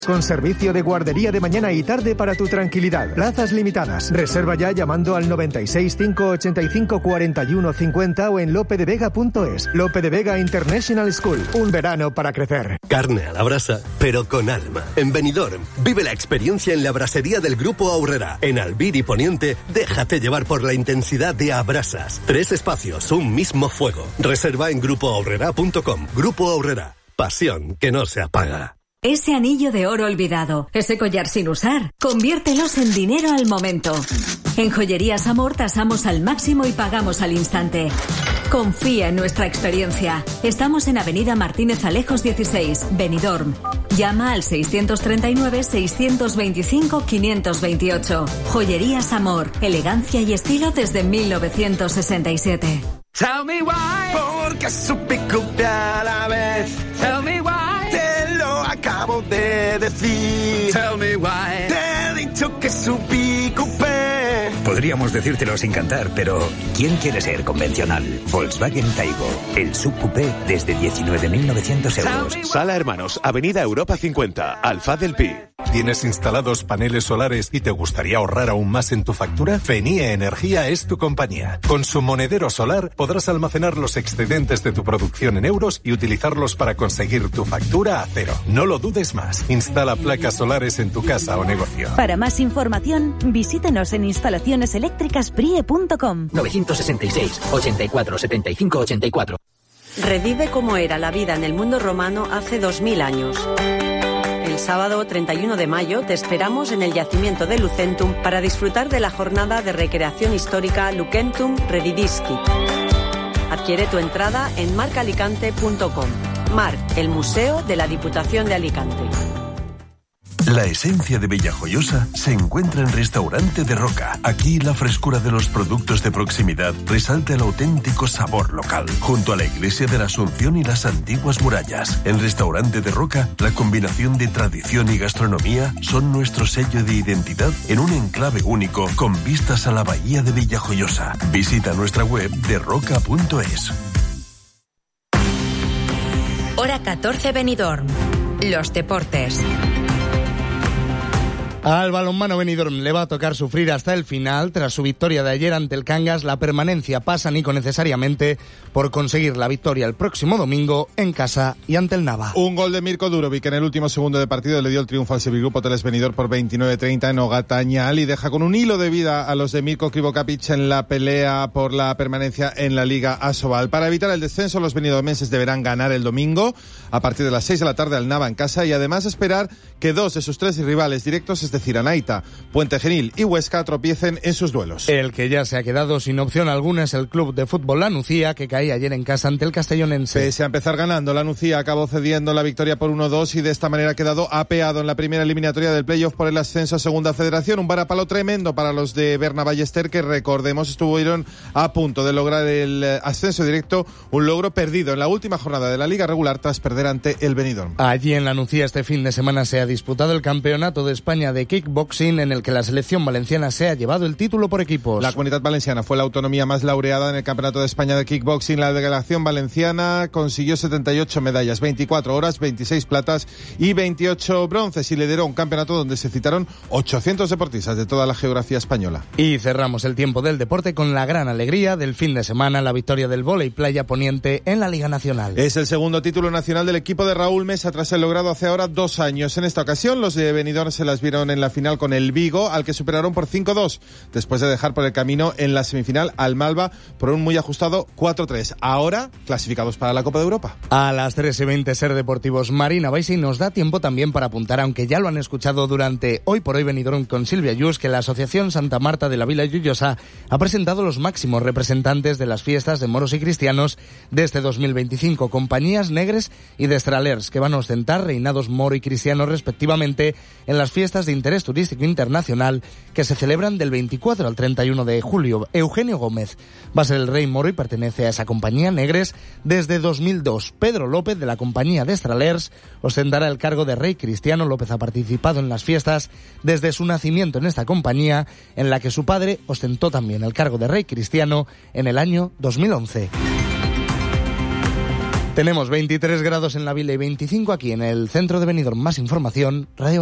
Con servicio de guardería de mañana y tarde para tu tranquilidad. Plazas limitadas. Reserva ya llamando al 96 585 41 50 o en lopedevega.es. Lope de Vega International School. Un verano para crecer. Carne a la brasa, pero con alma. En Benidorm, vive la experiencia en la brasería del Grupo Aurrera. En Albir y Poniente, déjate llevar por la intensidad de Abrasas. 3 espacios, un mismo fuego. Reserva en grupoaurrera.com. Grupo Aurrera. Pasión que no se apaga. Ese anillo de oro olvidado, ese collar sin usar, conviértelos en dinero al momento. En Joyerías Amor tasamos al máximo y pagamos al instante. Confía en nuestra experiencia. Estamos en Avenida Martínez Alejos 16, Benidorm. Llama al 639-625-528. Joyerías Amor, elegancia y estilo desde 1967. Tell me why, porque supe copiar a la vez. Tell me why, te lo acabo de decir. Tell me why, te he dicho que subí coupé. Podríamos decírtelo sin cantar, pero ¿quién quiere ser convencional? Volkswagen Taigo, el subcoupé desde 19.900 euros. Sala Hermanos, Avenida Europa 50, Alfaz del Pi. ¿Tienes instalados paneles solares y te gustaría ahorrar aún más en tu factura? Fenie Energía es tu compañía. Con su monedero solar podrás almacenar los excedentes de tu producción en euros y utilizarlos para conseguir tu factura a cero. No lo dudes más. Instala placas solares en tu casa o negocio. Para más información, visítenos en instalacioneseléctricasPrie.com. 966 84 75 84. Revive cómo era la vida en el mundo romano hace 2000 años. El sábado 31 de mayo te esperamos en el yacimiento de Lucentum para disfrutar de la jornada de recreación histórica Lucentum Redidiscit. Adquiere tu entrada en marcalicante.com. Marc, el museo de la Diputación de Alicante. La esencia de Villajoyosa se encuentra en Restaurante de Roca. Aquí la frescura de los productos de proximidad resalta el auténtico sabor local. Junto a la Iglesia de la Asunción y las antiguas murallas. En Restaurante de Roca, la combinación de tradición y gastronomía son nuestro sello de identidad en un enclave único con vistas a la bahía de Villajoyosa. Visita nuestra web derroca.es. Hora 14 Benidorm. Los deportes. Al balonmano Benidorm le va a tocar sufrir hasta el final. Tras su victoria de ayer ante el Cangas, la permanencia pasa Nico necesariamente por conseguir la victoria el próximo domingo en casa y ante el Nava. Un gol de Mirko Durovic en el último segundo de partido le dio el triunfo al Sevilla Grupo Teles Benidorm por 29-30 en Ogatañal y deja con un hilo de vida a los de Mirko Krivokapic en la pelea por la permanencia en la Liga Asobal. Para evitar el descenso, los benidormenses deberán ganar el domingo a partir de las 6 de la tarde al Nava en casa y además esperar que 2 de sus 3 rivales directos, es decir, Anaita, Puente Genil y Huesca, tropiecen en sus duelos. El que ya se ha quedado sin opción alguna es el Club de Fútbol La Nucía, que caía ayer en casa ante el Castellonense. Pese a empezar ganando, La Nucía acabó cediendo la victoria por 1-2 y de esta manera ha quedado apeado en la primera eliminatoria del playoff por el ascenso a Segunda Federación. Un varapalo tremendo para los de Berna Ballester, que recordemos estuvieron a punto de lograr el ascenso directo, un logro perdido en la última jornada de la Liga regular tras perder ante el Benidorm. Allí en La Nucía este fin de semana se ha disputado el Campeonato de España de Kickboxing, en el que la selección valenciana se ha llevado el título por equipos. La Comunidad Valenciana fue la autonomía más laureada en el Campeonato de España de Kickboxing. La delegación valenciana consiguió 78 medallas, 24 oras, 26 platas y 28 bronces, y lideró un campeonato donde se citaron 800 deportistas de toda la geografía española. Y cerramos el tiempo del deporte con la gran alegría del fin de semana, la victoria del vóley playa Poniente en la Liga Nacional. Es el segundo título nacional del equipo de Raúl Mesa tras el logrado hace ahora 2 años. En esta ocasión los de Benidorm se las vieron en la final con el Vigo, al que superaron por 5-2, después de dejar por el camino en la semifinal al Malva por un muy ajustado 4-3. Ahora clasificados para la Copa de Europa. A las 3:20 Ser Deportivos Marina Baixi, nos da tiempo también para apuntar, aunque ya lo han escuchado durante Hoy por Hoy Benidorm con Silvia Yus, que la Asociación Santa Marta de la Vila Lloyosa ha presentado los máximos representantes de las fiestas de moros y cristianos de este 2025, compañías negres y destralers, que van a ostentar reinados moro y cristiano respectivamente en las fiestas de interés turístico internacional que se celebran del 24 al 31 de julio. Eugenio Gómez va a ser el rey moro y pertenece a esa compañía negres desde 2002. Pedro López, de la compañía de Estralers, ostentará el cargo de rey cristiano. López ha participado en las fiestas desde su nacimiento en esta compañía, en la que su padre ostentó también el cargo de rey cristiano en el año 2011. Tenemos 23 grados en la Vila y 25 aquí en el centro de Benidorm. Más información, Radio